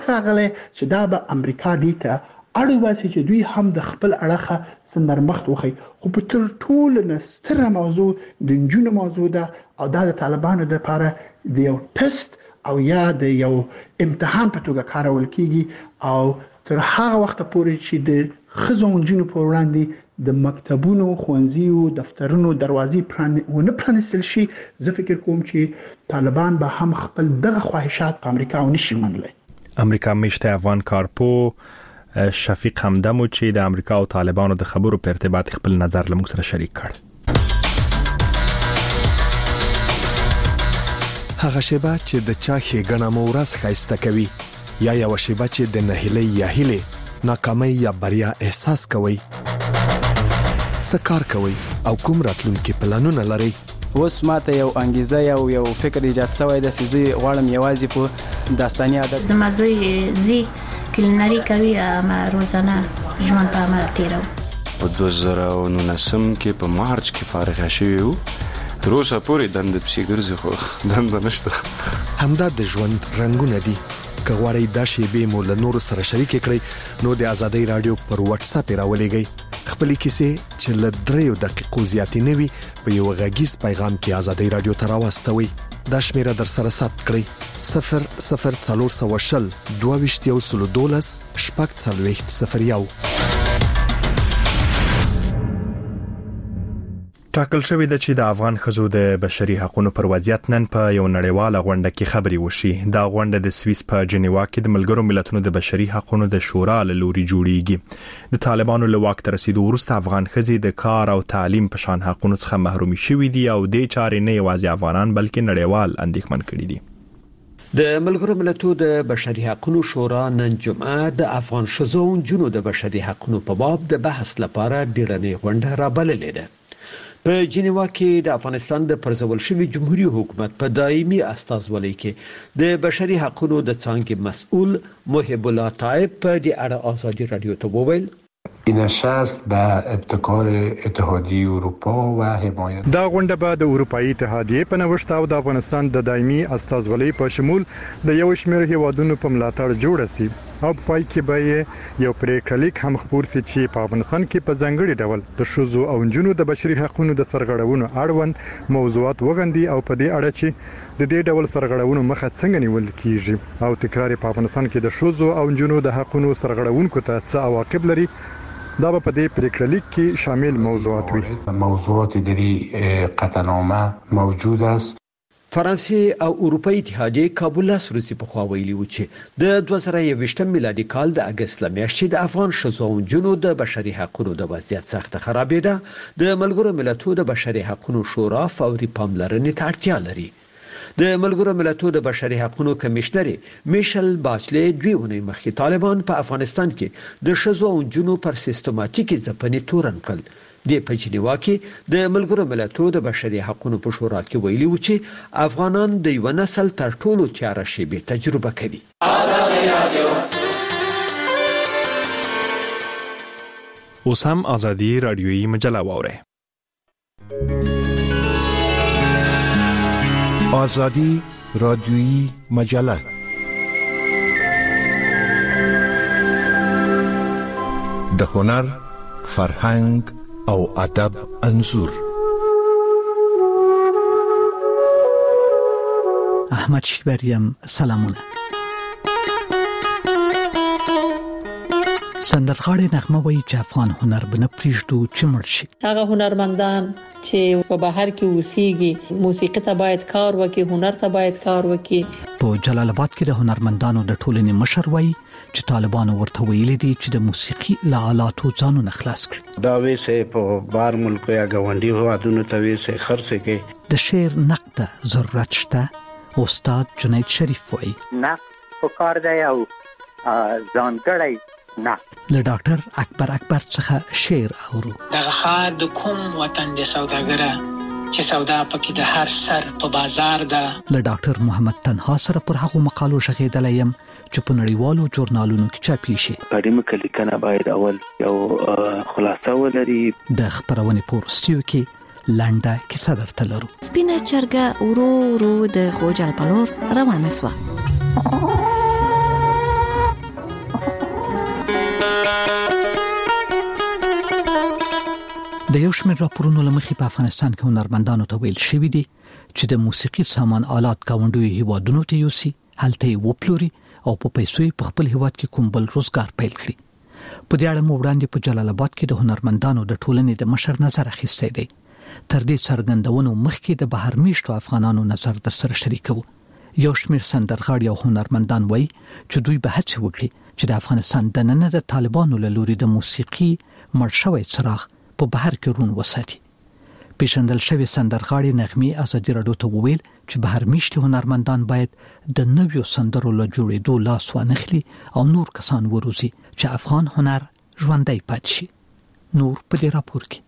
راغلی چې دا به امریکا دې ته اړ وباسي چې دوی هم د خپل اړخه څه نرمښت وښیي. خو په تر ټولو نه ستره موضوع د نجونو موضوع ده او دا د طالبانو دپاره د یو ټست او یا د یو امتحان په توګه کارول کیږي او تر هغه وخته پورې چې د ښځو او نجونو په وړاندې د مکتبونو، ښوونځیو، دفترونو دروازې ونه پرانیستل شي، زه فکر کوم چې طالبان به هم خپل دغه خواهشات په امریکا ونشي منلی. امریکا میشته افغان کارپو شفیق همدمو چې د امریکا او طالبانو د خبرو په ارتباط خپل نظر له موږ سره شریک کړ. هغه شیبه چې د چا ښېګڼه مو ورځ ښایسته کوي یا یو شیبه چې د نهیلۍ یا هیلې ناکامۍ یا بریا احساس کوي، څه کار کوي او کوم راتلونکي پلانونه لري؟ اوس ماته یو انګیزه یو فکر ایجاد شوی د سيزي غواړم یوازې په داستاني عادت زما زوی زی کلینری کوي ما روزانه ژوند په عمل تیرو. په 2019 کې په مارچ کې فارغ شوی وو، تر اوسه پورې دند پسې ګرځي خو دند نشته. همدا د ژوند رنگونه دي. که غواړئ دا شیبې مو له نورو سره شریک کړئ نو د آزادۍ رادیو پر واتس اپ راولېږئ. خپلې کیسې چې له 3 دقیقو زیاتې نه وي په یو غږیز پیغام کې آزادۍ رادیو ته راواستوئ. دا شمیره در سره ثبت کړئ: 00420 22 001. ټاکل شوی د چې د افغان ښځو د بشري حقوقو پر وضعیت نن په یو نړیواله غونډه کې خبري وشي. دا غونډه د سویس په جنیوا کې د ملګرو ملتونو د بشري حقوقو د شورا له لوري جوړیږي. د طالبانو له واک ته رسیدو وروسته افغان ښځې د کار او تعلیم په شان حقوقو څخه محرومي شوي دي او د چارې نه یوازې افغانان بلکې نړیوال اندېښمن کړي دي. د ملګرو ملتونو د بشري حقوقو شورا نن جمعه د افغان ښځو او نجونو د بشري حقوقو په باب د بحث لپاره بیړنۍ غونډه رابللې ده. په جنیوا کې د افغانستان د پرځول شوی جمهوریت حکومت په دایمي استازولۍ کې د بشري حقوقو د څانګې مسؤل محب الله طائب په دې اړه آزادي رادیو ته وویل: این نشست به ابتکار اتحادیه اروپا و حمایت دا غونډه به د اروپאי اتحادیه په نوښت او د افغانستان د دایمي استازولۍ په شمول د یو شمېر هیوادونو په ملاتړ جوړه شي او په پای کې به یو پریکړلیک هم خبر سي چې په افغانستان کې په ځانګړي ډول د ښځو او نجونو د بشري حقوقو د سرغړونو اړوند موضوعات وغندي او په دې اړه چې د دې ډول سرغړونو مخه څنګه نیول کیږي او تکرار په افغانستان کې د ښځو او نجونو د حقوقو سرغړونکو ته څه عواقب لري. دا په دې پریکړلیک کې شامل موضوعات وي. موضوعات دری قطعنامه موجود است. فرانسې او اروپאי اتحادیه کابل سروسي په خوا ویلي و چې د 2021 میلادي کال د اگست لمیاشتې د افغان ښځو او نجونو د بشري حقوقو د وضعیت سخت خرابېده. د ملګرو ملتونو د بشري حقوقو شورا فوري پاملرنې ته اړتیا لري. د ملګرو ملتونو د بشري حقوقو کمشنر میشل باچلې 2 اونۍ مخکې طالبان په افغانستان کې د ښځو او نجونو پر سیستماتیکي ځپنې تورن کړل. د پجنیوا کې د ملګرو ملتونو د بشري حقوقو په شورا کې ویلي و چې افغانان د یو نسل تر ټولو تیاره شیبې تجربه کوي. اوس هم آزادي رادیویی مجله واورئ. آزادی رادیویی مجله د هنر، فرهنګ او ادب انځور. احمد شیبریم سلامونه. سندرغاړي نغمه وایي چې افغان هنر بنه پریږدو چې مړ شي. هغه هنرمندان چې په بهر کې اوسېږي موسیقي ته باید کار وکړي، هنر ته باید کار وکړي. په جلال آباد کې د هنرمندانو د ټولنې مشر وایي چې طالبانو ورته ویلي دي چې د موسیقي له آلاتو ځانونه خلاص کړي. دا ویسه په بار ملک یا ګاونډي هوادونو ته ویسه خرڅه کې د شعر نقد ضرورت شته. استاد جنید شریف وایي نقد په کار دی او ځانګړی نه. له ډاکټر اکبر څخه شعر اورو. دغه خاد کوم وطن د سوداګره چې سودا پکې د هر سر په بازار ده. له ډاکټر محمد تنها سره پر هغه مقالو شغېدلی یم چې په نړیوالو ژورنالونو کې چاپي شي. اړیمه لیکنه باید اول یو خلاصه ولري. د خبرونې پورستیو کې لنډه کیسه درته لرو. سپینه چرګه ورو ورو د غوجل په لور روانه شوه. د یو شمېر راپورونو له مخې په افغانستان کې هنرمندانو ته ویل شوي دي چې د موسیقي سامان آلات ګاونډیو هیوادونو ته یوسي، هلته یې وپلوري او په پیسو په خپل هیواد کې کوم بل روزګار پیل کړي. په دې اړه مو وړاندې په جلال آباد کې د هنرمندانو د ټولنې د مشر نظر اخیستی دی. تر دې څرګندونو مخکې د بهر میشتو افغانانو نظر در سره شریکو. یو شمېر سندرغاړي او هنرمندان وایي چې دوی به هڅه وکړي چې د افغانستان دننه د طالبانو له لوري د موسیقي مړ شوی څراغ په بهر کې رون وساتي. پیژندل شوی سندرغاړي نغمې ازادي راډیو ته وویل چې بهر میشتي هنرمندان باید د نویو سندرو له جوړېدو لاس وانخلي او نور کسان وروزي چې افغان هنر ژوندی پاتې شي. نور په دې راپور کې.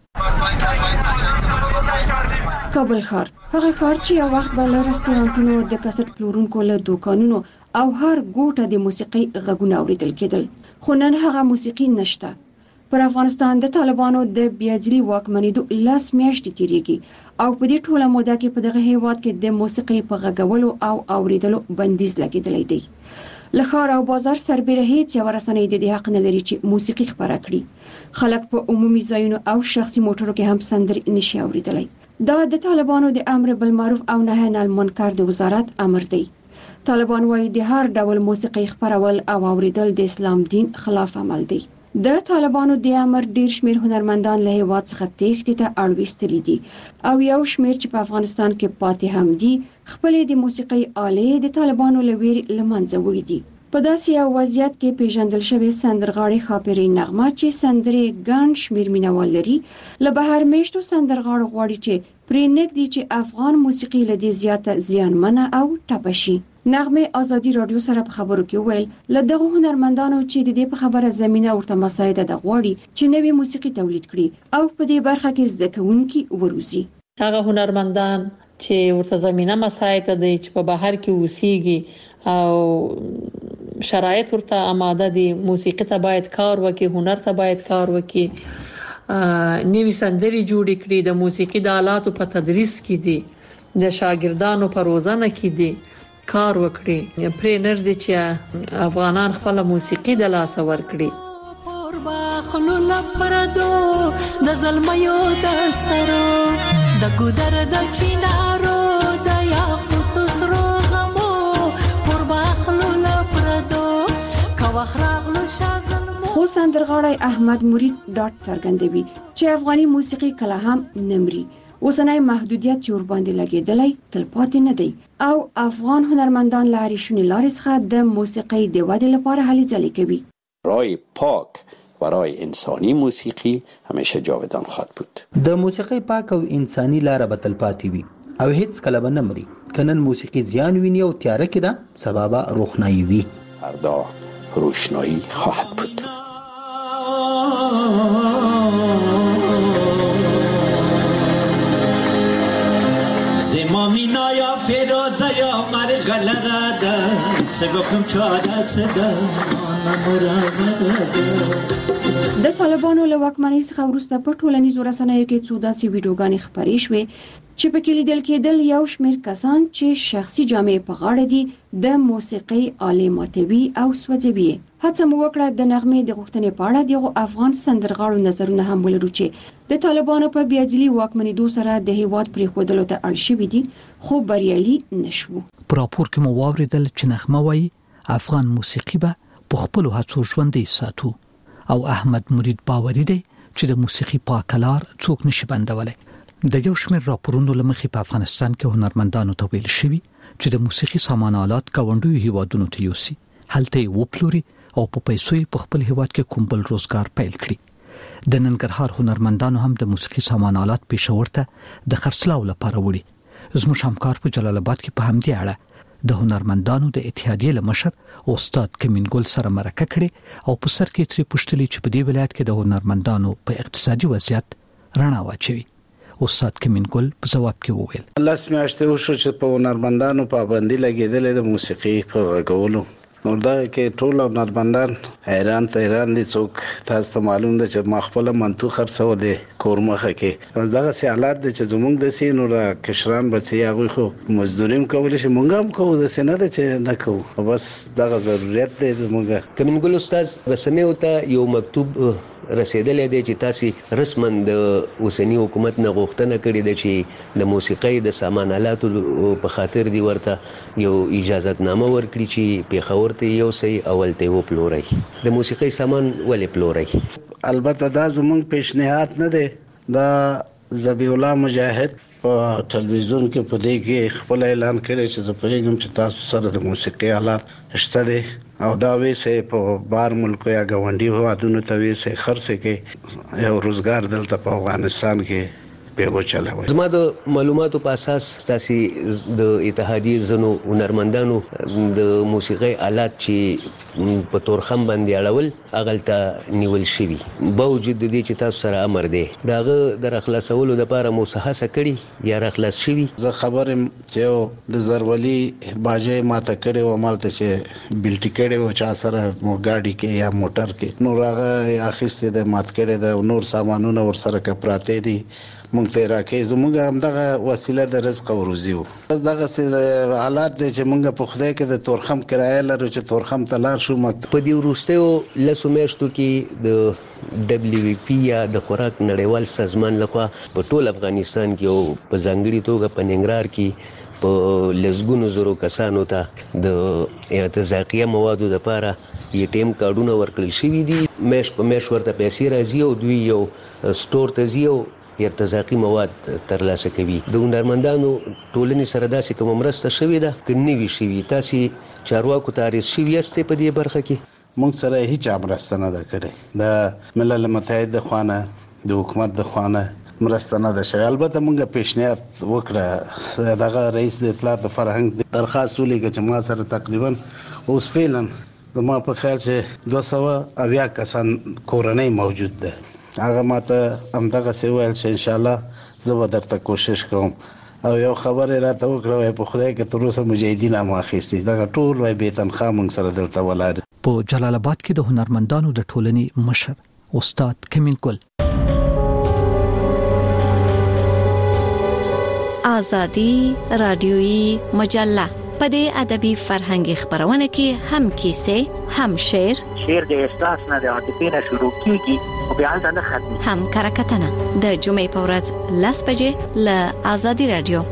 کابل ښار هغه ښار چې یو وخت به له رستورانتونو، د کسټ پلورونکو له دوکانونو او هر ګوټه د موسیقي غږونه اوریدل کېدل، خو نن هغه موسیقي نشته. پر افغانستان د طالبانو د بیاځلي واکمنېدو 10 میاشتې تیریږي او په دې ټوله موده کې په دغه هیواد کې د موسیقي په غږولو او اوریدلو بندیز لګېدلی دی. له ښار او بازار سربېره هیڅ یوه رسنۍ د دې حق نه لري چې موسیقي خپره کړي. خلک په عمومي ځایونو او شخصي موټرو کې هم سندرې نشي اوریدلی. دا د طالبانو د امر بالمعروف او نهی عن المنکر د وزارت امر دی. طالبان وايي د هر ډول موسیقي خپرول او اوریدل د اسلام دین خلاف عمل دی. د طالبانو د امر ډیر شمیر هنرمندان له هیواد څخه تېښتې ته اړوستلي دي او یو شمیر چې په افغانستان کې پاتې هم دي خپلې د موسیقي آلې د طالبانو له ویرې له منځه وړي دي. په داسې یو وضعیت کې پیژندل شوی سندرغاړي خاپری نغمه چې سندرې ګڼ شمیر مینوال لري، له بهر میشتو سندرغاړو غواړي چې پرې نږدې چې افغان موسیقي له دې زیاته زیانمنه او ټپه شي. نغمه ازادي رادیو سره په خبرو کې ویل له دغه هنرمندانو چې د دې په خبره زمينه ورته مساعده ده غواړي چې نوې موسیقي تولید کړي او په دې برخه کې زده کوونکي وروزي. هغه هنرمندان چې ورته زمينه مساعده دي چې په بهر کې اوسيږي او شرایط ورته آماده دي، موسیقي ته باید کار وکړي، هنر ته باید کار وکړي، نوې سندرې جوړې کړي، د موسیقي د آلاتو په تدریس کې دي، د شاګردانو په روزنه کې دي، کار وکړي. پرې نږدې چې افغانان خپل موسیقي د لاس ورکړي. خلو لپردو د زلمیو د سرو د ګودر د چینارو د یاقوت سرو غمو قربا خلو لپردو کوخراغلو شازلمو. خو سندرغاړی احمد مرید ډاټ څرګندوي چې افغاني موسیقي کله هم نمري. اوسنۍ محدودیت چې ورباندې لګېدلی تلپاتې نه دی او افغان هنرمندان له هرې شونې لارې څخه د موسیقۍ د ودې لپاره هلې ځلې کوي. رای پاک برای انسانی موسیقی همیشه جاودان خواهد بود. د موسیقی پاک او انسانی لاره به تلپاتې وي او هیڅ کله به نه مري. کنن موسیقی زیان ویني او تیاره کې ده، سبا به روښنايي وي. فردا روشنایی خواهد بود. زمامینا یا فیروزه یا مرغلره ده سبکم چاره سده د طالبانو له واکمنۍ څخه وروسته په ټولنیزو رسنیو کې څو داسې ویډیوګانې خپرې شوې چې پکې لیدل کېدل یو شمېر کسان چې شخصي جامې په غاړه دي د موسیقۍ آلې ماتوي او سوځوي. هڅه مو وکړه د نغمې د غوښتنې په اړه دغه افغان سندرغاړو نظرونه هم ولرو چې د طالبانو په بیاځلي واکمنېدو سره د هیواد پرېښودلو ته اړ شوي دي خو بریالي نشو. په راپور کې مو واوریدل چې نغمه وایي افغان موسیقي به په خپلو هڅو ژوندۍ ساتو او احمد مرید باوري دی چې د موسیقي پاکلار څوک نشي بندولی. د یو شمېر راپورونو له مخې په افغانستان کې هنرمندانو ته ویل شوي چې د موسیقي سامان آلات ګاونډیو هیوادونو ته یوسي، هلته یې وپلوري او په پیسو یې په خپل هیواد کې کوم بل روزګار پیل کړي. د ننګرهار هنرمندانو هم د موسیقي سامان آلات پېښور ته د خرڅلاو لپاره وړي. زموږ همکار په جلال آباد کې په همدې اړه د هنرمندانو د اتحادیې له مشر استاد کمین ګل سره مرکه کړې او په سر کې ترې پوښتلي چې په دې ولایت کې د هنرمندانو په اقتصادي وضعیت رڼا واچوي. استاد کمین ګل په جواب کې وویل 10 میاشتې وشو چې په هنرمندانو پابندي لګېدلې د موسیقي په غږولو. نو دا کې ټول هنرمندان حیران دي. څوک تاسو ته معلوم ده چې ما خپل منتو خرڅو دي کورمخه کې دغه سي حالات د چې زمونږ د سینو را کشران بچي هغه خو مزدوریم کول شي مونږ هم کوو د سینه ده چې نه کوو، بس دغه ضرورت دی. زمونږ کمین ګل استاد رسنیو ته یو مکتوب رسیدلې دی چې تاسو رسما د اوسنی حکومت نه غوښتنه کړې ده چې د موسیقۍ د سامان آلاتو په خاطر دی ورته یو اجازهتنامه ورکړي چې پیښور ته یو سي اول ته وپلوري د موسیقۍ سامان ولې پلوري. البته دا زموږ پیشنهاد نه دی. دا ذبیح الله مجاهد په ټلویزیون کې په دې کې خپل اعلان کړی چې زه پوهیږم چې تاسو سره د موسیقۍ آلات شته دي او دا ویسه په بار ملک یا ګاونډي هوادونو ته ویسه خرڅ کې یو روزګار دلته په افغانستان کې به وچلوي. زما د معلوماتو په اساس تاسو د اتحادیې زنو هنرمندانو د موسیقۍ آلات چې په تورخم باندې اړول اغلته نیول شوی باوجود د دې چې تاسو سره امر دی داغه د خلاصولو لپاره موسهاسه کړي یا خلاص شوی. زه خبرم چې د زرولي باجې ماته کړي و مالته چې بلټی کړي و چا سره مو گاډي کې یا موټر کې نور هغه اخیسته د مات کړي د نور سامانونه ور سره کپراته دي مونږ ته راکې زموږ همدغه وسیله د رزق او روزي وو. دغه حالات دي چې مونږ په خدای کې د تورخم کرایه لرو چې تورخم ته لار شو. په دې وروستیو لسو میاشتو کې د دبليو پی یا د خوراک نړیوال سازمان لخوا په ټول افغانستان کې او په ځانګړي توګه په ننګرهار کې په لزګونو زرو کسانو ته د ارتزاقیه موادو لپاره یټیم کارډونه ورکړل شوي دي. مېش په مېش ورته پیسې راځي او دوی یو سٹور ته ځي او ارتزاقي مواد ترلاسه کوي. د هنرمندانو ټولنې سره داسې کوم مرسته شوې ده که نه وي شوې؟ تاسو چارواکو ته عریض شوي یاستئ په دې برخه کې؟ مونږ سره هیڅ مرسته نه ده کړې. د ملل متحد د خوانه د حکومت د خوانه مرسته نه ده شوې. البته مونږ پیشنهاد وکړه دغه رئیس د اطلاعات فرهنګ درخواست ولېږه چې ما سره تقریبا اوس فعلا زما په خیال چې 280 کسان کورنۍ موجود ده. هغه ماته همدغه څه ویل چې ان شاء الله زه به درته کوشش کوم او یو خبره راته وکړه په خدای کې تر اوسه مجاهدین هم اخیستي دغه ټول وای به تنخواه موږ سره دلته ولاړ. په جلال آباد کې د هنرمندانو د ټولنې مشر استاد کمیل ګل آزادی رادیویی مجله په دې ادبي فرهنګي خبرونه کې هم کیسه هم شعر د احساس نه د عاطفې نه شروع کیږي او بیا نه ختمي هم کرکټنه د جمعې په ورځ لاس بجې ل آزادی رادیو.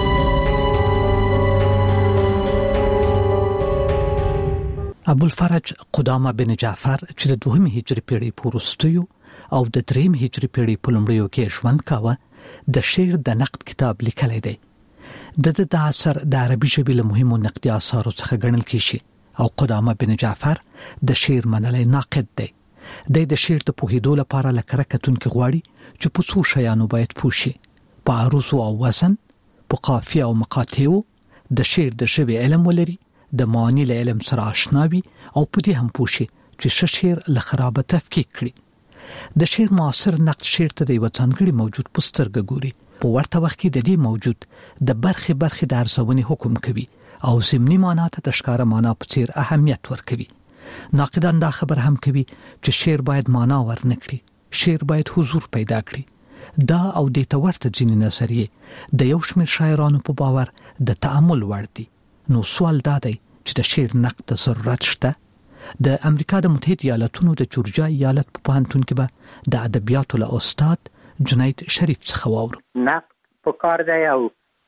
ابوالفرج قدامه بن جعفر چې د 2 هجري پیړۍ په وروستیو او د 3 هجري پیړۍ په لومړیو کې ژوند کاوه د شعر د نقد کتاب لیکلی دی. د اثر د عربي ژبې له مهمو نقدي اثارو څخه ګڼل کیږي او قدامه بن جعفر د شعر منلي ناقد دی. د شعر د پوهېدو لپاره لکه کتونکو غواړي چې په څو شیانو باید پوښي: په عروض او وزن، په قافیه او مقاطعو، د شعر د ژبې علم ولري، د معنی له علم سره آشنا وي او په دې هم پوښي چې شعر له خرابه تفکیک کړي. د شعر معاصر نقد شعر ته د یو ځانګړي موجود پسترګ ګوري. په ورته وخت کې د دې موجود د برخه د ارزونې حکم کوي او ضمني معنا ته د ښکارا معنا په څیر اهمیت ورکوي. ناقدان دا خبر هم کوي چې شعر باید معنا ورنکړي، شعر باید حضور پیدا کړي. دا او د تورته ځینې نظریه د یو شمېر شاعرانو په باور د تأمل وړ دي. نو سوال دا دی چې د شعر نقد ته ضرورت شته؟ د امریکا د متحده ایالاتونو د جورجیا ایالت په پوهنتون کې به د ادبیاتو له استاد جنید شریف څخه واورو. نقد په کار دی او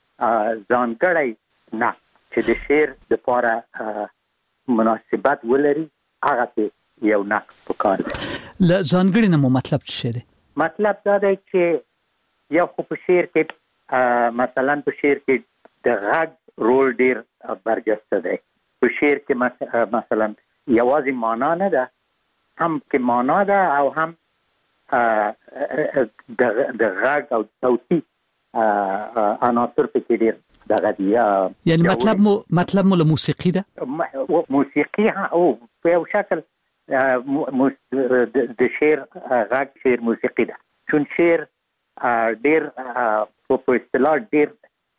ځانګړی نقد چې د شعر لپاره مناسبت ولري هغه ته یو نقد په کار دی. له ځانګړي نه مطلب څه دی؟ مطلب دا دی چې یو خو په شعر کې مثلا په شعر کې د غږ رول ډیر برجسته دی. په شعر کې مثلا یوازې معنا نه ده، هم کې معنا ده او هم د غږ او صوتي عناصر په کې ډیر دغه دی. یعنی مطلب مو له موسیقي ده؟ موسیقي او په یو شکل د شعر غږ شعر موسیقي ده. چون شعر ډیر په اصطلاح ډیر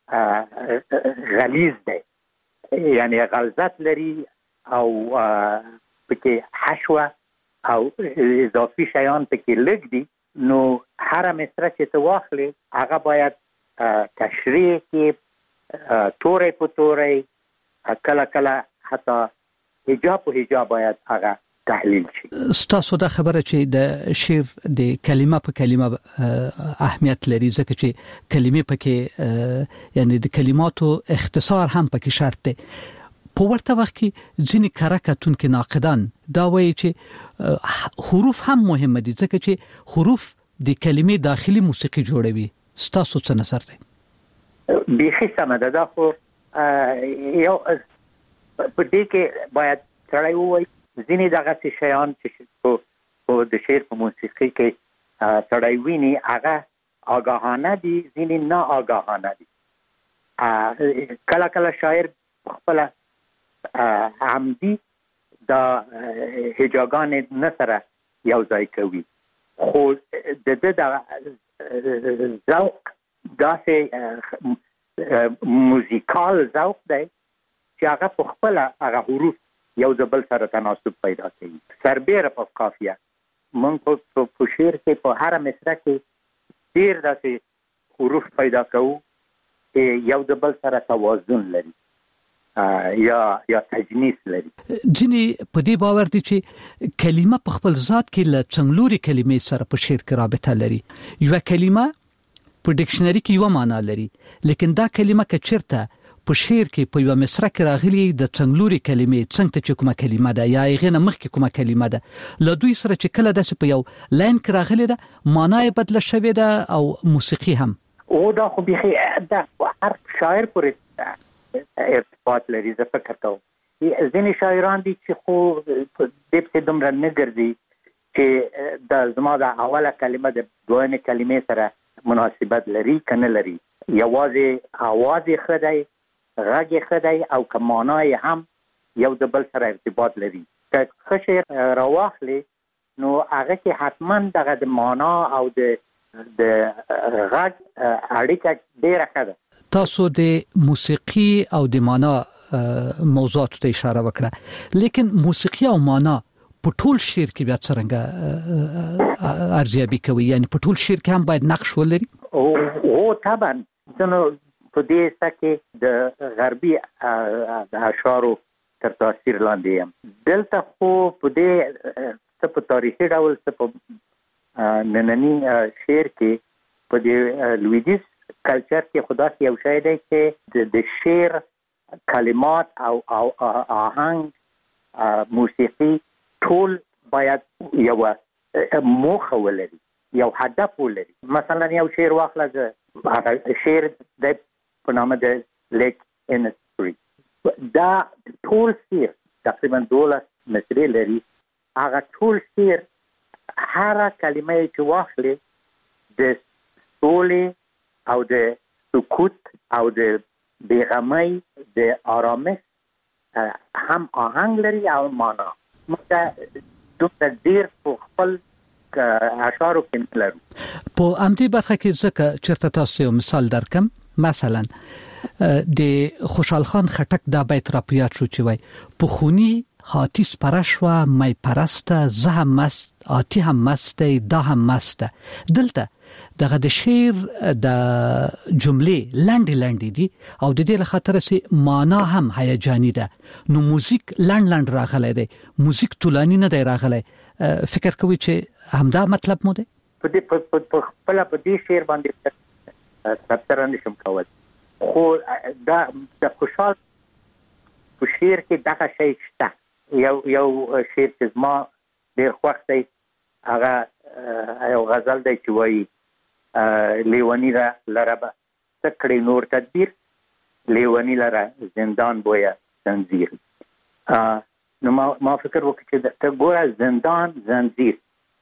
غلیظ دی، یعنی غلظت لري او پکې حشوه او اضافي شیان پکې لږ دي. نو هر مصره چې ته واخلې هغه باید تشریح کې تورې په تورې، کله کله حتی حجاب په حجاب باید هغه تحلیل شي. ستاسو دا خبره چې د شعر د کلمه په کلمه اهمیت لري ځکه چې کلمې پکې یعنی د کلماتو اختصار هم پکې شرط دی. په ورته وخت کې ځینې کارکتون کې ناقدان دا وایي چې حروف هم مهم دي ځکه چې حروف د کلمې داخلي موسیقي جوړوي. ستاسو څه نظر دی؟ بیخي سمه ده. دا خو یو په دې کې باید سړی ووایي ځینې دغه شیان چې په د شعر په موسیقي کې سړی ویني هغه آگاهانه دي، ځینې نه آگاهانه دي. کله کله شاعر خپل عمدي دا هجاګان نه سره یو ځای کوي، خو د ذوق داسې موزیکال ذوق دی چې هغه په خپل هغه حروف یو ځبل سره تناسب پیدا کوي. سربېره په قافیه موږ په شعر کې په هر مصرع کې ډېر داسې حروف پیدا کوو چې یو ځبل سره توازن لري یا تجنیس لري. ځینې په دې باور دي چې کلمه په خپل ذات کې له څنګلوري کلمې سره په شعر کې رابطه لري. یو کلمه په ډکشنري کې یو معنا لري، لیکن دا کلمه که چیرته په شعر کې په یو مصرع کې راغلي د څنګلوري کلمې څنګه چې کومه کلمه ده یا یې نه مخکې کومه کلمه ده له دوی سره چې کله داسې په یو لاین کې راغلي ده معنا یې بدله شوې ده او موسیقي هم. او دا خو بيخي دا هر شاعر پورې ارتباط لري. زه فکر کوم ځینې شاعران دي چې خو دې په دومره نه ګرځي چې د زما د اوله کلمه د دویمې کلمې سره مناسبت لري کنه لري. یوازې आवाज یې خدای غږ یې خدای او کمانای هم یو د بل سره ارتباط لري. که خشر راواخلي نو هغه کې حتما دغه د معنا او د غږ اړیکه ډیره ښه ده. تاسو د موسیقي او د معنا موضوعات ته اشاره وکړه، لیکن موسیقي او معنا په ټول شعر کې بیا څنګه ارزیابي کوي؟ یعنی په ټول شعر کې هم باید نقش ولري؟ او طبعا نو په دې سکه د غربي اشعارو تر تاثیر لاندې یم. دلته خو په دې په تاریخي ډول په نننی شعر کې په دې لویدیز کلچر کې خدا سي یو شی دی چې د شعر کلمات او آهنګ موسیقي ټول باید یو موخه ولري، یو هدف ولري. مثلا یو شعر واخله هغه شعر د په نامه د لیک انستری دا ټول شعر تقریبا 12 مصرع لري. هغه ټول شعر هر کلمه چې واخلي د سولې او د سکوت او د بیغمۍ د آرامش هم آهنګ لري او معنا. مګر دوه ډیر په خپل اشعارو کې لرو. په امدی برخه کې ځکه چرته تاسو یو مثال درکم. مثلا د خوشحال خان خټک دا بیت را پیاد شو چې وای په خونی هاتیس پرشوا مې پرسته زه هم مست آتی هم مست دا هم مست. دلته دغه د شعر د جملې لاندې دي او د دې لخاطر سي معنا هم هیجاني ده. نو موزیک لاند راغلی دی، موزیک طولانی نه دی راغلی. فکر کوي چې همدا مطلب مو دی؟ په دې شعر باندې تفسیر نشم کولای، خو دا د خوشحال په شعر کې دغه شی شته. یو شعر چې ما ډېر خوښ دی هغه یو غزل دی چې وایي لیونی را لربه تکړی نور تدبیر لیونی لره زندان بویا زنجیر. نو ما فکر وکړ چې ته ګوره زندان زنجیر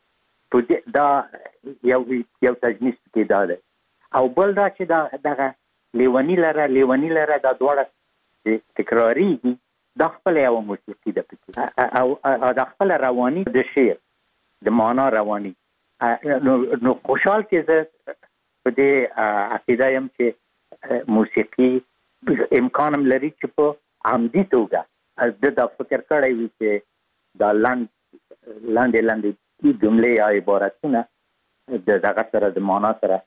دا یو تجنیس کې دا ده او بل دا چې دغه لیونی لره دا دواړه تکراری دي. دا خپل یو موسیقي ده پکې او دا خپل رواني د شعر د معنا رواني. نو خوشحال کې زه په دې عقیده یم چې موسیقي امکانم لري چې په عمدي توګه د فکر کړی وي چې دا لاندې جملې یا عبارتونه دغه سره د معنا سره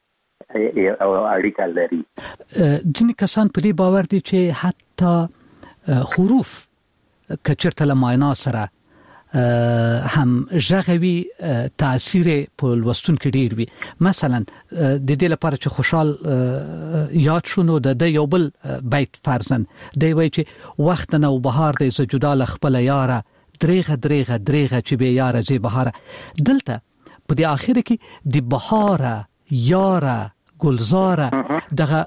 اړیکه لري. ځینې کسان په دې باور دي چې حتی حروف کچرته له معنا سره هم ژغوي تاثیر په لوستونکو ډیر وي. مثلا د دې لپاره چې خوشحال یاد شونو د یو بل بیت فرزن دی وای چې وخت نو بهار د جدا لخپل یاره دریغه چې به یاره زی بهار. دلته په دې اخر کې د بهار یاره ګلزاره دغه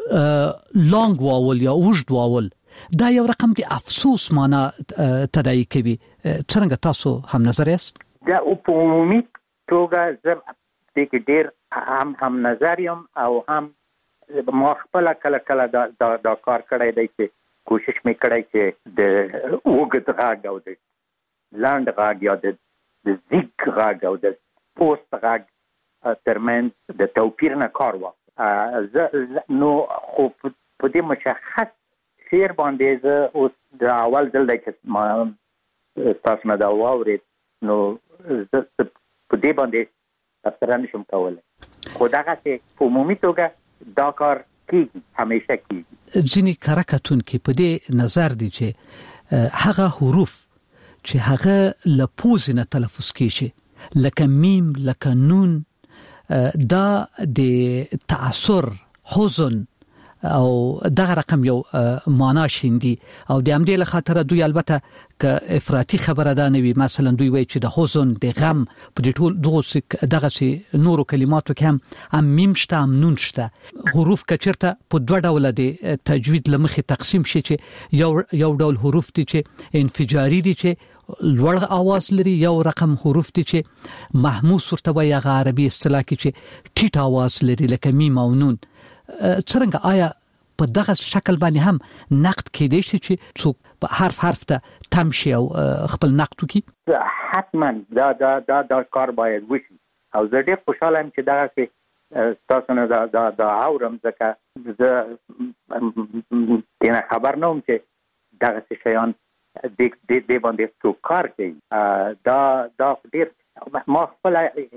لانګ واول یا وجد واول دا یو رقم دی افسوس معنا تداعی کوي. څنګه تاسو هم نظر یاست؟ دا په عمومي توګه زه د ډیر هم نظر یم او هم ما خپل کله دا کار کړی دی چې کوشش مې کړی چې د وګت غاګ او د لاند غاګ یا د زیګ غاګ او د پوسټ غاګ ترمن د توپیر نه کار واخلم. نو خو په دې مشخص شعر باندې زه اوس د اول ځل دی چې ما تاسو نه دا واورید نو زه په دې باندې تفسیر نشم کولی. خو دغه چې په عمومي توګه دا کار کیږي، همیشه کیږي. ځینې کره کتونکي په دې نظر دي چې هغه حروف چې هغه له پوزې نه تلفظ کیږي لکه میم لکه نون دا د تعثر حزن او دغه رقم یو معنا شیندي او د همدې له خاطر دوی البته ک افراطي خبره ده نوي. مثلا دوی وایي چې د حزن د غم په دې ټول دغه سي نورو کلماتو کې هم میم شته هم نون شته. حروف کچرته په دوه ډول د تجوید لمخې تقسیم شي چې یو ډول حروف دي چې انفجاری دي چې لوړ आवाज لري، یو رقم حروف دي چې محموس ورته وایي هغه عربي اصطلاح کې چې ټیټ आवाज لري لکه میم او نون. څنګه آیا په دغه شکل باندې هم نقد کېدای شي چې څوک په حرف ته تمشي او خپل نقد وکړي؟ حتما دا کار باید وشي او زه ډېر خوشاله یم چې دغه کې تاسو نه دا اورم ځکه زه دې خبر نه وم چې دغه شیان د باندې څوک کار کوي. دا ډېر ما خپل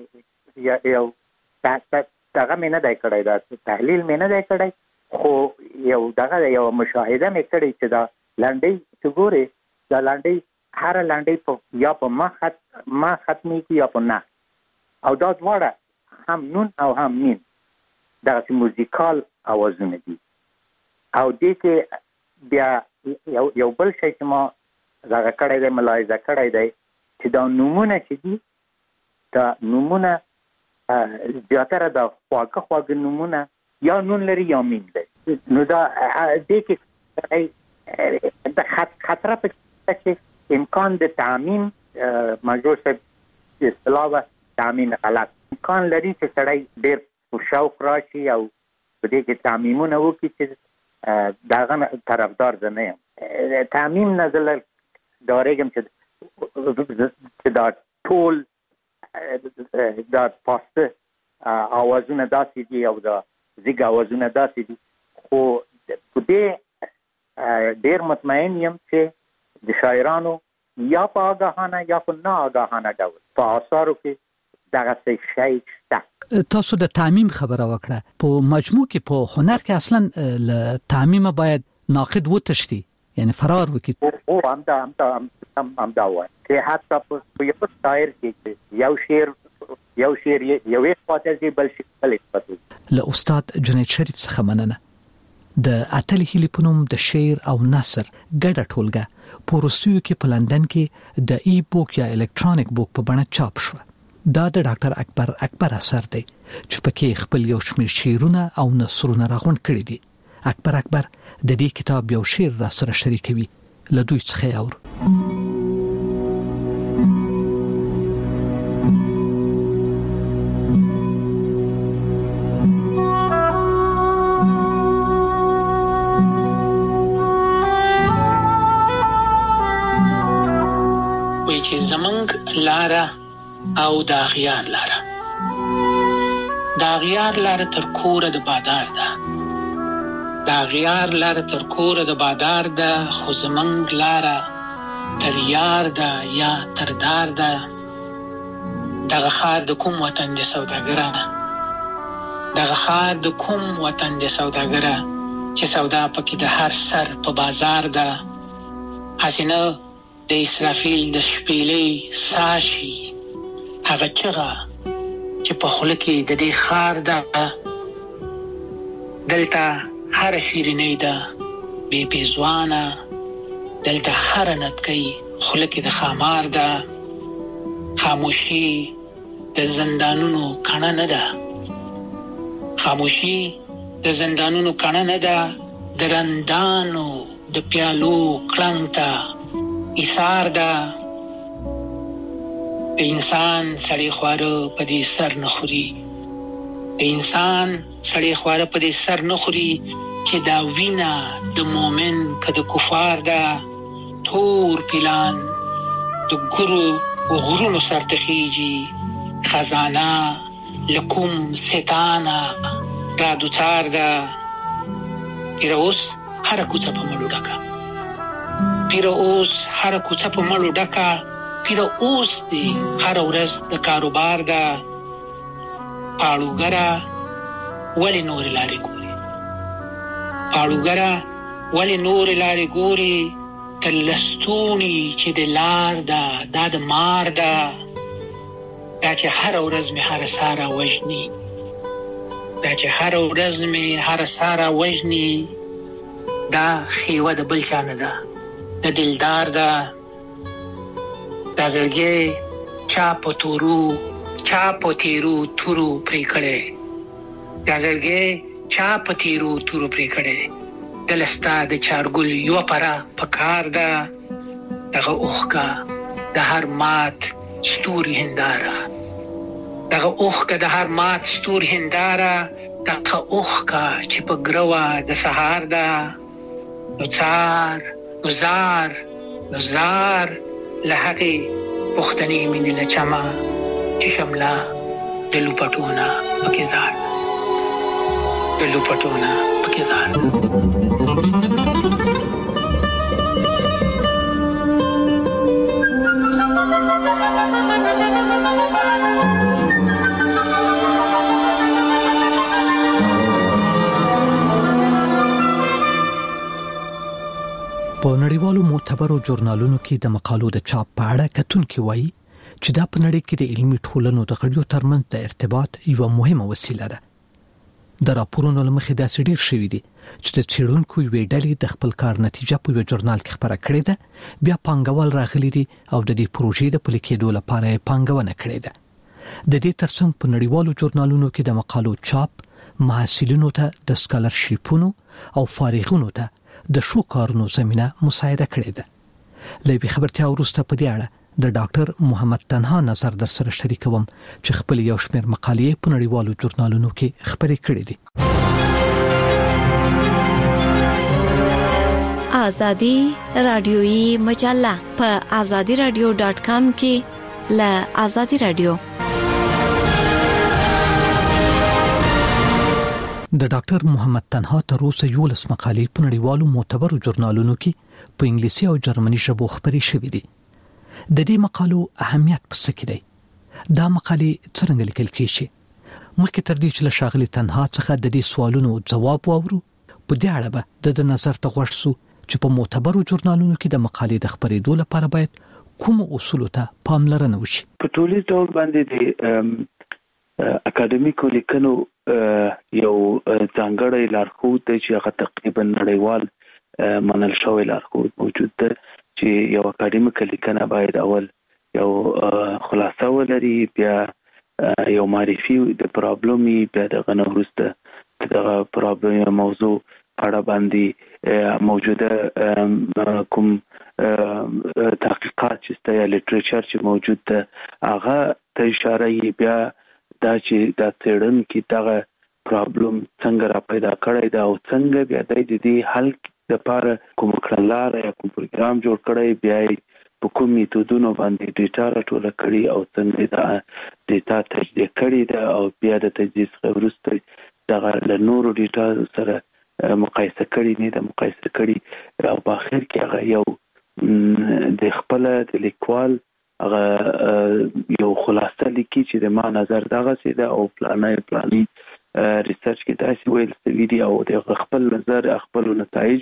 یو دغه مې نه دی کړی، دا تحلیل مې نه دی کړی، خو یو مشاهده مې کړی چې دا لنډۍ چې ګورې دا لنډۍ هره لنډۍ یا په ما ختمېږي یا په نه او دا دواړه هم نون او هم میم دغسې موزیکال اوازونه دي. او دې کې بیا یو بل شی چې ما دغه کړی دی ملاحظه کړی دی چې دا نومونه چې دي دا نومونه زیاتره د خواږه نومونه یا نون لري یا میم لري. نو دا دې کې د خطر په چې امکان د تعمیم مجبور صاحب اصطلاح تعمیم غلط امکان لري چې سړی ډېر شوق راشي او په دې کې تعمیمونه وکړي چې دغه طرفدار زه نه یم. تعمیم نه زه ډارېږم چې دا ټول دا پاسته آوازونه داسې دي او دا زیګ آوازونه داسې دي. خو په دې ډېر مطمئن یم چې د شاعرانو یا په آګاهانه یا په نه آګاهانه ډول په آثارو کې دغه شی شته. تاسو د تعمیم خبره وکړه. په مجموع کې په هنر کې اصلا له تعمیم باید ناقد وتشتي، یعنی فرار وکړي. او همدا وایي چې حتی په یو شاعر کې یو شعر یو خاطر بل شي بل خاطر. له استاد جنید شریف څخه مننه. د اتل هیلی پنوم د شعر او نثر ګډه ټولګه په روسیو کې په لندن کې د ای بوک یا الکترونیک بوک په بڼه چاپ شو. دا د ډاکټر اکبر اثر دی چې پکې خپل یو شمېر شعرونه او نثرونه راغونډ کړي دي. اکبر د دې کتاب یو شعر را سره شریکوي، له دوی څخه اورو. وی چې زمنګ لاره او د اغیار لاره، د اغیار لاره تر کوره د بادار ده، د اغیار لاره تر کوره د بادار ده، خو زمنګ لاره تر یار ده یا تر دار ده. دغه خار د کوم وطن د سوداګره، دغه خار د کوم وطن د سوداګره چې سودا پکې د هر سر په بازار ده. حسینه د اسرافیل د شپېلې ساشي هغه چغه چې په خوله کې د دې خار ده دلته هر شیرینۍ ده بې پیزوانه دلته هر نتکۍ خوله کې د خامار ده خاموشي د زندانونو کڼه نه ده خاموشي د زندانونو کڼه نه ده د رندانو د پیالو کړنګ ته ایثار ده د انسان سړی خواره په دې سر نه خوري د انسان سړی خواره په دې سر نه خوري چې دا وینا د مؤمن که د کفار ده تور پیلان د ګورو و غرونو سرتخیجی خزانه لکم ستانه را دوچار ده پیره اوس هر کوڅه په مړو ډکه پیره اوس هر کوڅه په مړو ډکه پیره اوس دی هر ورځ د کاروبار ده پاړوګره ولې نور لارې ګوري پاړوګره ولې نور لارې ګوري تر لستونی چې د لار ده دا د مار ده دا چې هر ورځ مې هر ساره وژني دا چې هر ورځ مې هر ساره وژني دا خیوه د بل چا نه ده د دلدار ده دا زړګی چا په تورو چا په تیرو تورو پرې کړی دا زړګی چا په تیرو تورو پرې کړی دلستا د چارګل یو پرا پکار ده دغه اوخکا د هر مات ستوري هنداره دغه اوخکا د هر مات ستوري هنداره دغه اوخکا چې په ګروا د سهار ده نو زار لهغه پختنی مینې لچما چې شملا د لوپټونه پکې زار د لوپټونه پکې زار په نړیوالو معتبرو ژورنالونو کې د مقالو د چاپ په اړه کتونکي وایي چې دا په نړۍ کې د علمي ټولنو د غړیو ترمنځ د ارتباط یوه مهمه وسیله ده. د راپورونو له مخې داسې ډیر شوي دي چې د څېړونکو یوې ډلې د خپل کار نتیجه په یوه ژورنال کې خپره کړې ده، بیا پانګوال راغلي دي او د دې پروژې د پلي کېدو لپاره یې پانګونه کړې ده. د دې ترڅنګ په نړیوالو ژورنالونو کې د مقالو چاپ محصلینو ته د سکالرشیپونو او فارغونو ته د شو کارونو زمينه مساعده کړې ده. لوی خبرتیا وروسته په دې اړه د ډاکټر محمد تنها نظر در سره شریکوم چې خپل یو شمېر مقالې په نړیوالو ژورنالونو کې خبرې کړې دي. آزادی رادیویی مجله په azadiradio.com کې ل آزادی رادیو. د ډاکټر محمد تنها تر اوسه 11 مقالې په نړیوالو معتبرو ژورنالونو کې په انګلیسي او جرمني ژبو خبرې شوې دي. د دې مقالو اهمیت په څه کې دی؟ دا مقالې څنګه لیکل کیږي؟ مخکې تر دې چې له ښاغلي تنها څخه د دې سوالونو جواب واورو، په دې اړه به د نظر ته غوښ شو چې په معتبرو ژورنالونو کې د مقالې د خبرېدو لپاره باید کوم اصول ته پاملرنه وشي. په ټولنیز ډول باندې د اکاډمیکو لیکنو یو ځانګړی لارښود دی چې هغه تقریبا نړیوال منل شوی لارښود موجود دی چې یو اکاډمیک لیکنه باید اول یو خلاصه ولري، بیا یو معرفي د پرابلمي، بیا دغه نه وروسته دغه پرابلمي موضوع اړه باندې موجوده کوم تحقیقات چې یا لیټریچر چې موجود ده هغه ته اشاره یې، بیا دا چې دا څېړونکي دغه پرابلم څنګه را پیدا کړی دا او څنګه بیا د دې حل لپاره کوم کړنلاره یا کوم پروګرام جوړ کړی، بیا په کوم میتودونو باندې ډیټا راټوله کړي او څنګه دا ډیټا تجزیه کړي ده او بیا د تجزیه څخه وروسته دغه له نورو ډیټا سره مقایسه کړي نه ده مقایسه کړي او په اخر کې هغه یو د خپل د لیکوال هغه یو خلاصه لیکي چې د ما نظر دغه څه ده او پلاني ریسرچ کې تاسو ویل سوي دي او د خپل نظر خپل نتایج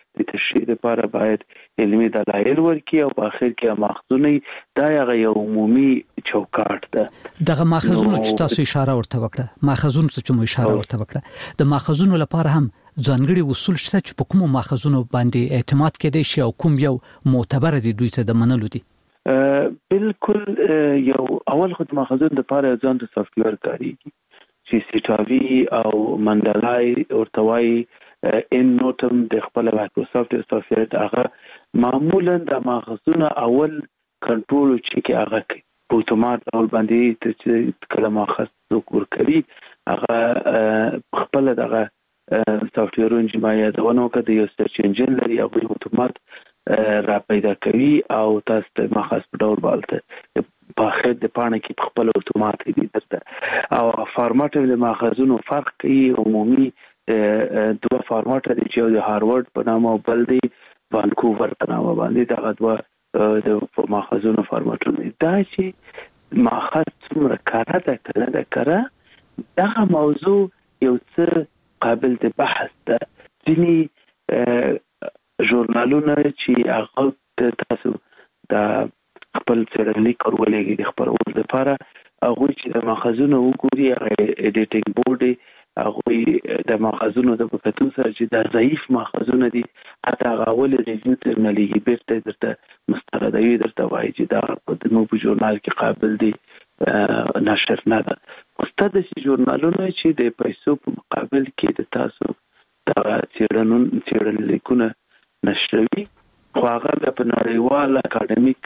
د تشریح لپاره باید علمي دلایل ورکړي او په اخر کې ماخذونه دا یو عمومي چوکاټ ده. دغه ماخذونو چې تاسو اشاره ورته وکړه، ماخذونو ته چې مو اشاره ورته وکړه، د ماخذونو لپاره هم ځانګړي اصول شته چې په کومو ماخذونو باندې اعتماد کېدای شي او کوم یو معتبر دي دوی ته د منلو دي؟ بالکل یو اول خود ماخذونو لپاره ځان د سافټ ویر کاریږي چې سیټاوي او منډلای ورتوي ان نوټم د خپل مایکروسافټ سافټ ویر هغه معمولا د ماخذونو اول کنټرول چې هغه په اتومات ډول باندې چې کله ماخذ ذکر کوي هغه خپل دغه سافټ ویرونه چې ما یادونه کړه یو سرچ انجن لري او په اتومات را پیدا کوي او تاسو ته ماخذ په ډول بالته په اخر د پانه کې خپل اتومات دي درته او فارمټ د ماخذونو فرق کوي. عمومي دوه فارمټ دي چې د هاروارد په نامه بل دی وانکوور په نامه باندې دا دوه د ماخذونو فارمټونه دا چې ماخذ څومره کاره ده کنه ده کاره دا موضوع یو څه قابل د بحث ده. ځینې ژورنالونه چې هغه تاسو د خپل څېړنلیک ورولېږي د خپرولو لپاره هغه چې د ماخذونو وګوري اډیټینګ بورډ هغه د ماخذونو د پکتو سره چې د ضعیف ماخذونه دي حتی هغه ول ریویو ترمنالوژي بیرته درته مستندوي درته وایي چې دا په نو په ژورنال کې قابل دي نشر نه ده. استاد شي ژورنالونه چې د پیسو په مقابل کې د تاسو د څېړنلیکونه نشروي خو هغه په نړیوال اکاډمیک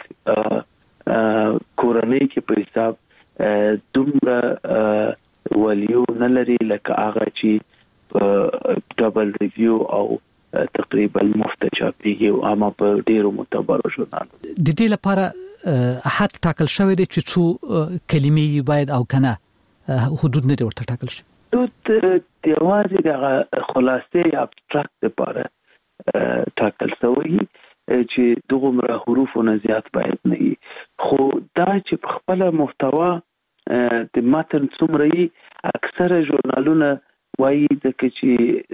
کورنۍ کې په حساب دومره ولیو نه لري لکه هغه چې ډبل ریویو او تقریبا مفت چاپیږي او اما په ډیرو معتبرو ژورنالونو. د دې لپاره حد ټاکل شوی دی چې څو کلمې باید او کنه حدود نه ورته ټاکل شي. حدود د یوازې د خلاصې ابستراکټ لپاره ټاکل شوی چې دغه حروف نه زیات باید نه وي خو دا چې په خپل محتوا د متن څومره اکثره ژورنالونه وایي د چې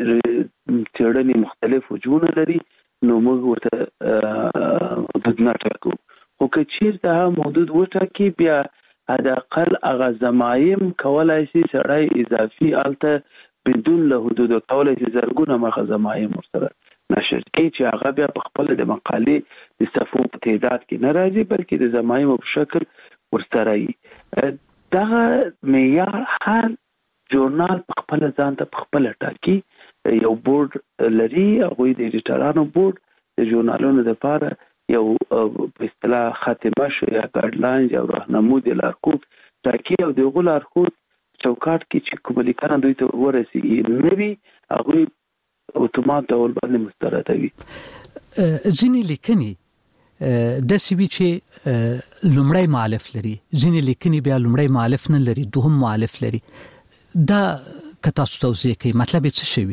څېړنې مختلف وجوهونه لري نو موږ ورته حدود نه ټاکو خو که چیرته محدود وټاکي بیا حداقل هغه زمایم کولای شي سړی اضافي الته بدون له حدود کولای شي زرګونه مخه زمایم ورسره نشر کوي چې هغه بیا په خپل د مقالې د صفحو په تعداد کې نه راځي بلکې د زمایم په شکل ورسره وي. دا معیار هر ژورنال په خپل ځان ته په خپل ټاکي. یو بورډ لري هغه د ایډیټورانو بورډ د ژورنالونو لپاره یو په اصطلاح خاتمه شو یا ګایډلاین یا راهنمود لارښود ټاکي او دغه لارښود چوکاټ کې چې کوم لیکنه دوی ته ورسیږي نوي هغه اتومات ډول باندې مستندوي. ځینې لیکنې د سوي چې لومړی مؤلف لري ځینې لیکنې بیا لومړی مؤلف نه لري دوهم مؤلف لري دا کتا توضیح کوي مطلب څه شي؟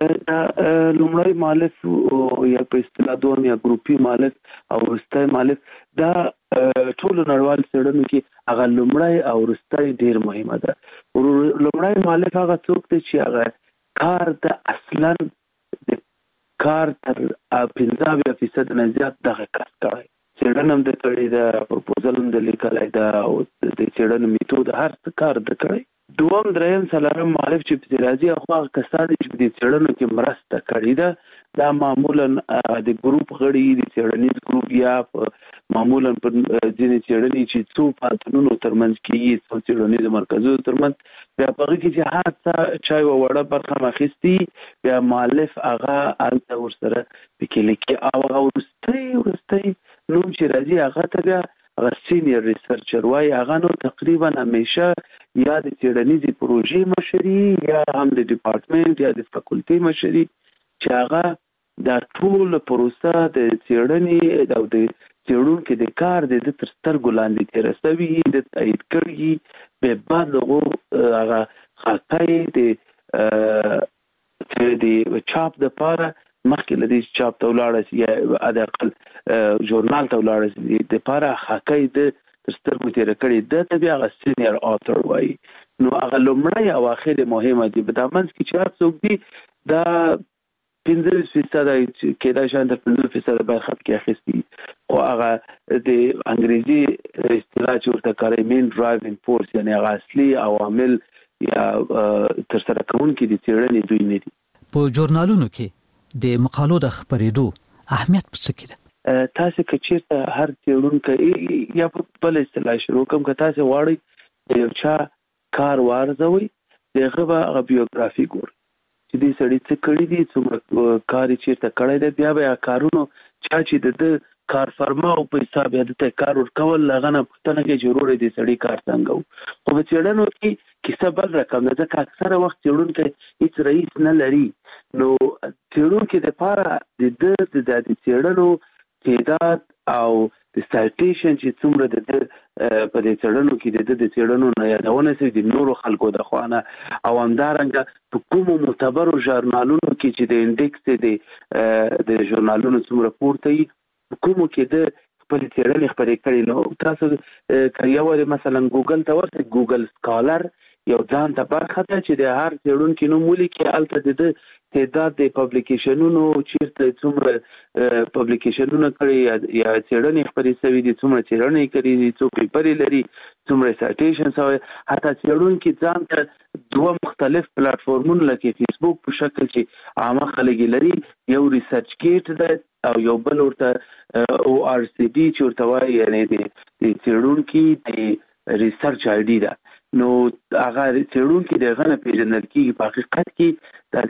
لومړی مؤلف یا په اصطلاح دوم یا ګروپي مؤلف او وروستی مؤلف دا ټول نړیوال څېړنو کې هغه لومړی او وروستی ډیر مهمه ده. لومړی مؤلف هغه څوک دی چې هغه کار د اصلا د کار تر 15% نه زیات دغه کار کوي. څېړنه هم د کړې ده پروپوزل هم د لیکلای ده او د څېړنې میتود هر څه کار د کړی. دوم دریم څلورم مؤلف چې په راځي هغه کسان چې د څېړنو کې مرسته کړې ده دا معمولا د ګروپ غړي د څېړنیز ګروپ یا معمولا په ځینې څېړنې چې څو پاتونو ترمنځ کې څو څېړنیز مرکزونو ترمنځ بیا په هغه کې چې هر څه چای و وړه برخه مخېستي بیا مؤلف هغه الته ورسره پکې لیکي او هغه ورسته نوم چې راځي هغه ته بیا هغه سینیئر ریسرچر وای هغه نو تقریبا همیشه یا د څېړنیزې پروژې مشري یا هم د ډپارټمنټ یا د فاکولټي مشري چې هغه دا ټول پروسه د څېړنې او د څېړونکو د کار د تر سترګو لاندې تیر شوی د تایید کړي به بعد هغه خاطای د چاپ د پاره مخکې لدی چاپ ته ولاړ شي یا د اقل ژورنال ته ولاړ شي د پاره خاطای د سترګو تیر کړي د بیا غ سینیئر اتر وای نو هغه لومړی او اخر مهمه دي په دامنځ کې چې هر څوک دی دا 15% کېدای شي د 15% برخه کې اخیستي خو هغه د انګریزي اصطلاح چې ورته کاري مین ډرایوینګ فورس یعنی هغه اصلي عوامل یا تر سره کوونکي د څېړنې دوی نه دي. په ژورنالونو کې د مقالو د خبرېدو اهمیت څه کې ده؟ تاسو که چیرته هر څېړونکی یا په بل اصطلاح شروع کوم که تاسو غواړئ یو چا کار وارزوي دغه به بیوګرافي ګورئ چې دې سړی څه کړی دي څومره کار یې چیرته کړی دی بیا به کارونو چا چې د کار فرما او په حساب یې د کار ورکول هغه نه پوښتنه کوي چې وروړي دې سړی کار څنګه و خو په څېړنو کې کیسه بل رقم ده ځکه اکثره وخت څېړونکی هیڅ رئیس نه لري نو څېړونکي دپاره د څېړنو تعداد او د سایټیشن چې څومره د په دې څېړنو کې د څېړنو نه یادونه شوي د نورو خلکو د خوانه او همدارنګه په کومو معتبرو ژورنالونو کې چې د انډیکس د ژورنالونو څومره پورته وي کومو کې د خپل څېړنې خپرې کړي نو تاسو که یو مثلا ګوګل ته ورته ګوګل سکالر یو ځان ته برخه ده چې د هر څېړونکي نوم ولیکي هلته د تعداد د پبلیکیشنونو چیرته څومره پبلیکیشنونه کړي یا څېړنې خپرې شوي دي څومره څېړنې کړي دي څو پیپرې لري څومره سایټیشن شوی حتی څېړونکي ځان ته دوه مختلف پلیټفارمونه لکه فیسبوک په شکل چې عامه خلک لري یو ریسرچ کیټ ده او یو بل ورته ORCD چې ورته وایي یعنی د څېړونکي د ریسرچ آی ډي ده نو هغه څېړونکي دغه نه پیژندل کېږي په حقیقت کې د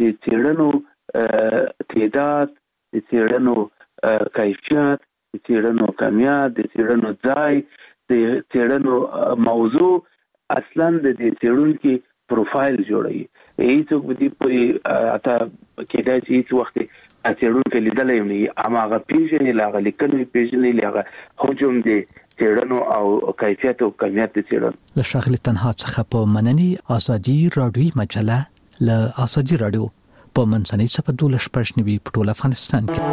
څېړنو تعداد د څېړنو کیفیت د څېړنو کمیت د څېړنو ځای د څېړنو موضوع اصلا د څېړونکي پروفایل جوړوي هیڅوک به دې پورې اته کېدای شي هیڅ وخت څېړونکی لیدلی نه اما هغه پیژني هغه لیکنې پیژني هغه حجم دی څېړنو او کیفیت او کمیت د څېړنو له ښاغلي تنها څخه په مننې ازادي راډیوي مجله له ازادي راډیو په منځنۍ صفحه 12 په ټول افغانستان کې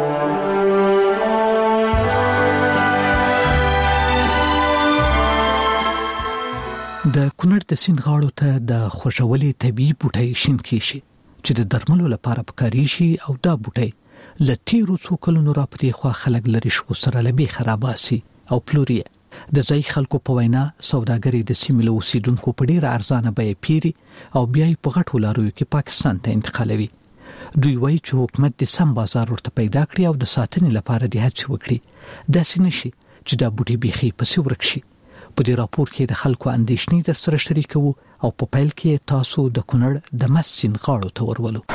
د کونړ د سیند غاړو ته د خوشولې طبيعي بوټي شین کیشي چې د درملو لپاره پکاري شي او دا بوټي لټیرو څو کلونو راپدې خو خلک لري شو سره لبي خراباسي او پلوري د ځای خلکو په وینا سوداګري د سیمې له اوسیدونکو په ډیره ارزانه بیه پیري او بیا په غټو لارو کې پاکستان ته انتقالوي دوی وایي چې حکومت د سم بازار ورته پیدا کړي او د ساتنې لپاره د هڅې وکړي دا سنشي چې دا بوټي بيخي پسې ورکشي په دې راپور کې د خلکو اندېښنې در سره شریکو او په پیل کې تاسو د کونړ د مسین غاړو ته ورولو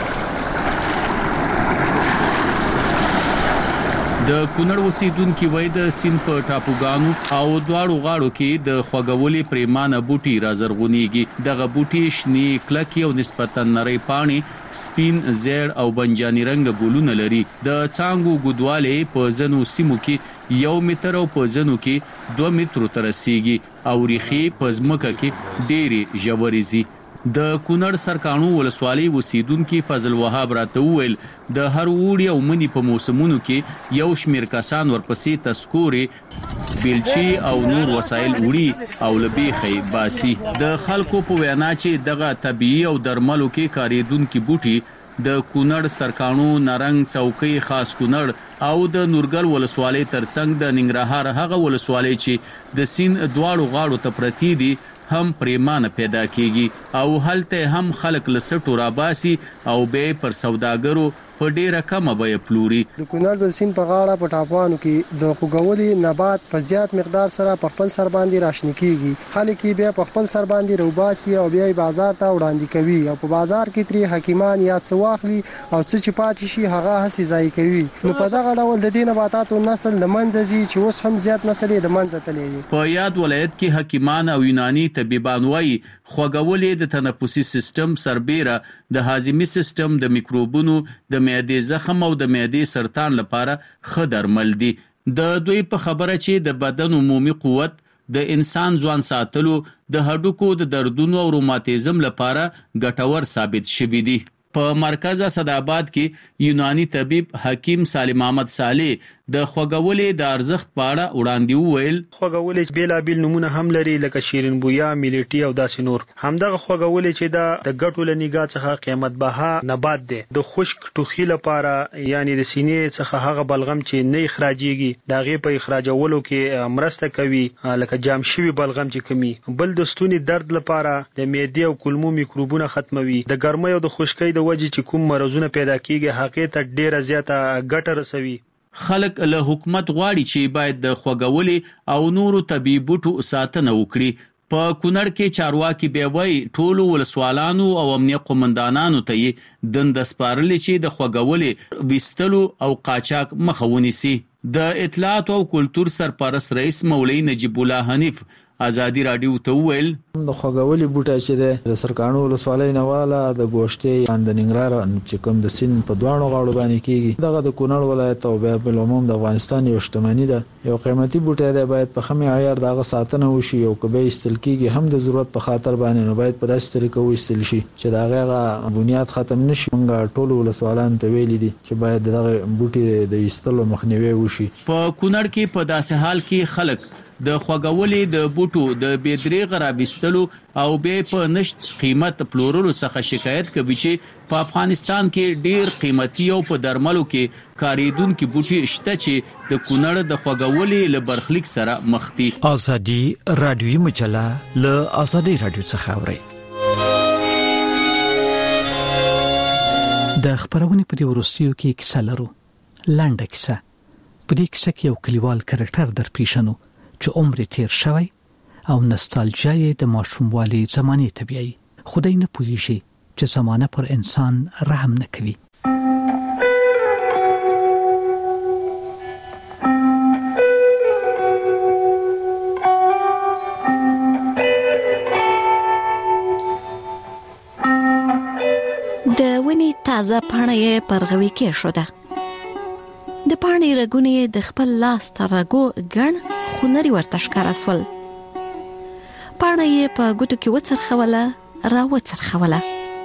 د کونړ اوسیدونکو وای د سین په ټاپوګانو او دواړو غاړو کې د خوګولې پریمانه بوټي رازرغونیږي دغه بوټي شنی کلکی او نسبتا نری پانی سپین زیړ او بنجانی رنگ ګلونه لري د څانګو ګډواله په زنو سیمو کې 1 متر او په زنو کې 2 متر تر رسیږي او ریخي په ځمکه کې ډېری ژوريزي د کونړ سرکانو ولسوالۍ وسیدونکو فضل وهاب راته ویل د هر وړي او منی په موسمونو کې یو شمیر کسان ورپسې تسکوري بیلچی او نور وسایل وړي او لبيخي باسي د خلکو په وینا چې دغه طبيعي او درملو کې کاریدونکو بوټي د کونړ سرکانو نارنګ چوکۍ خاص کونړ او د نورګل ولسوالۍ ترڅنګ د ننګرهار هغه ولسوالۍ چې د سین دواړو غاړو ته پرتی دي هم پریمانه پیدا کیږي او هلته هم خلک لسټو راباسي او به پر سوداګرو په ډیره کمه بیه پلوري د کونړ د سین په غاړه په ټاپوانو کې د خوګولي نبات په زیات مقدار سره په خپل سر باندې راشنه کیږي خلک بیا په خپل سر باندې روباسي او بیا بازار ته وړاندې کوي او په بازار کې تری حکیمان یا څواخلي او څه چې پاتې شي هغه هسي ځای کوي نو په دغه ډول د دې نباتاتو نسل د منځي چې اوس هم زیات نسل د منځ ته لري په یاد ولایت کې حکیمان او یوناني طبيبان وايي خوګولې د تنفسي سیستم سربېره د هاضمي سیستم د میکروبونو د معدې زخم او د معدې سرطان لپاره ښه درمل دي د دوی په خبره چې د بدن عمومي قوت د انسان ځوان ساتلو د هډوکو د دردونو او روماتیزم لپاره ګټور ثابت شوی دی په مرکز اسداباد کې یوناني طبيب حکیم سالم احمد صالح د خوګولې د ارزښت په اړه وړاندې وویل. خوګولې بیلابیل نمونه هم لري لکه شیرین بویا، میلیټي او داسې نور. همدغه خوګولې چې د ګټو لنیګا څخه قیمت بها نبات دی. د خشک ټوخي لپاره یعنی د سینې څخه هغه بلغم چې نه اخراجيږي داغه په اخراجولو کې مرسته کوي لکه جام شوی بلغم چې کمی. بل د ستوني درد لپاره د معدې او کولمو میکروبونه ختموي. د ګرمۍ او د خشکۍ د وجې چې کوم مرزونه پیدا کیږي هغه ته ډیره زیاته ګټه رسوي. خلک له حکومت غواړي چې باید د خوګولې او نورو طبي بوټو ساتنه وکړي. په کونړ کې چارواکي به وای ټولو ولسوالانو او امنیت قومندانانو ته دند سپارلې چې د خوګولې وستلو او قاچاق مخه ونیسي. د اطلاعات او کلتور سرپرست رئیس مولوی نجیب الله حنیف ازادي رادیو ته ویل د خوګولې بوټه چې د سرکانو ولسوالۍ نواله د ګوشتې اند ننګرهار چې کوم د سین په دوانو غاړو باندې کیږي دغه د کونړ ولایت او په عموم د افغانستان یو شتمنۍ ده. یو قیمتي بوټی دی باید په خمه عیار دغه ساتنه وشي او کبه استل کیږي هم د ضرورت په خاطر باندې نو باید په داسې طریقه وستل شي چې دغه بنیاد ختم نشي. موږ ټول ولسوالان ته ویل دي چې باید دغه بوټي د استلو مخنیوي وشي. په کونړ کې په داسې حال کې خلک د خوګولې د بوټو د بيدریغ را وستلو او به په نشت قیمت پلورلو څخه شکایت کوي چې په افغانستان کې ډیر قیمتي او په درملو کې کاریدونکو بوټي شته چې د کونړ د خوګولې له برخلیک سره مخ دي. ازادي رادیوي مجله له ازادي رادیو څخه اوري. د خبرونه په دې ورستیو کې کیسه لرو. لنډه کیسه. په دې کیسه کې یو کلیوال کریکټر در پیښنو چې عمر تیر شوی او نوستالژیا د ماشوموالي زمانه ته بیاي. خدای نه پوهیږي چې زمانه پر انسان رحم نه کوي. د ونی تازه پاڼه یې پرغوي کې شو ده. د پاڼې رګونه د خپل لاس تر رګو ګڼ خونري ورته ښکارا سول. پاڼه یې په ګوتو کې وڅرخوله را وڅرخوله.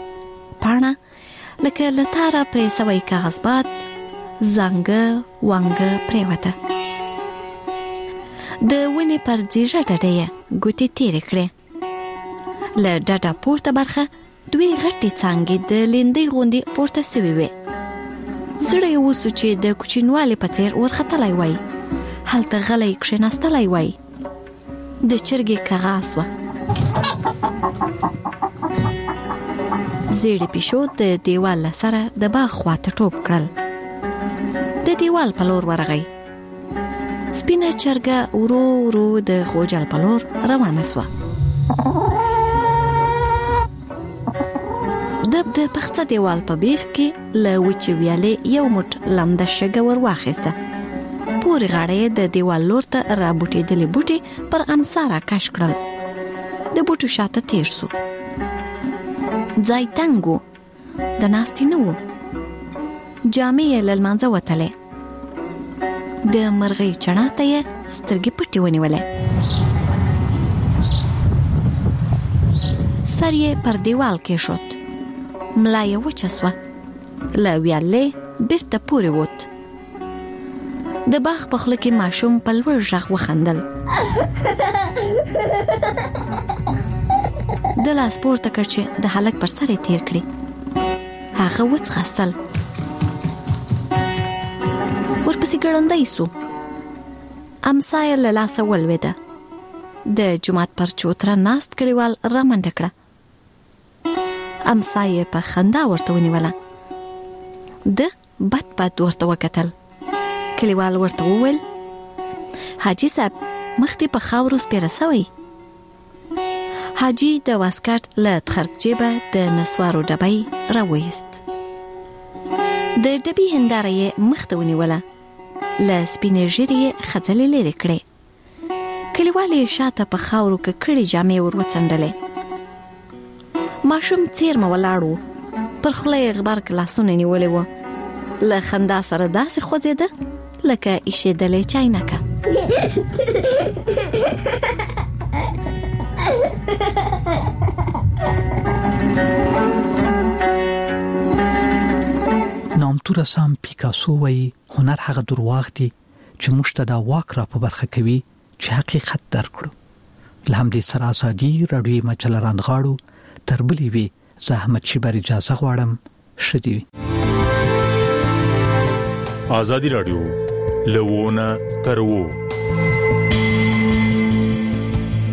پاڼه لکه لتاره پرې سوی کاغذباد زنګ وانګ پریوته. د ونې پر ځیژه ډډه یې ګوتې تیرې کړې. له ډډه پورته برخه دوی غټې څانګې د لیندۍ غوندې پورته سوي وې. زړه یې وسو چې د کوچنوالي په څیر ورختلای وای. هلته غلی کښېناستلی وای. د چرګې کغا سوه. زیړې پیشو د دیوال له سره د باغ خواته ټوپ کړل. د دیوال په لور ورغی. سپینه چرګه ورو ورو د غوجل په لور روانه سوه. د پخته دیوال په بیخ کې له وچې ویالې یو موټ لمده شګه ور واخیسته. پورې غاړه د دیوال لور ته را بوټېدلې بوټي پر امسا را کش کړل. د بوټو شاته تیر سو. ځای تنګ و. د ناستې نه و. جامې یې له لمانځه وتلې. د مرغۍ چڼا ته یې سترګې پټې ونیولې. سر یې پر دیوال کې شوت. ملا یې وچه سوه. له ویالې بیرته پورې ووت. د باغ په خوله کې ماشوم په لوړ غږ وخندل. د لاس پورته کړ چې د هلک پر سر یې تیر کړي. هغه وڅخستل. ورپسې ګړندی سو. امسا یې له لاسه ولوېده. د جومات پر چوتره ناست کلیوال رامنډه کړه. امسا یې په خندا ورته ونیوله. د بد بد ورته وکتل. کلیوال ورته وویل حاجی صاحب مخ دې په خاورو سپیره سوی. حاجی د واسکټ له تخرګ جیبه د نسوارو ډبی راویست. د ډبی هنداره یې مخ ته ونیوله. له سپینې ژیرې یې خځلې لرې کړې. کلیوال یې شاته په خاورو کې کړې جامې ور وڅنډلې. ماشوم څیرمه ولاړ و. پر خوله یې غبرګ لاسونه نیولې وه. له خندا سره داسې خوځېده لکه ایښېدلې چاینکه. کلتور رسام پیکاسو وایي هنر هغه درواغ دي چې موږ ته دا واک را په برخه کوي چې حقیقت درکړو. لهمدې سره ازادي رادیو مجله راندغاړو تربلې وي زحمت شبر اجازه غواړم شدي. ازادي رادیو لوونه ترو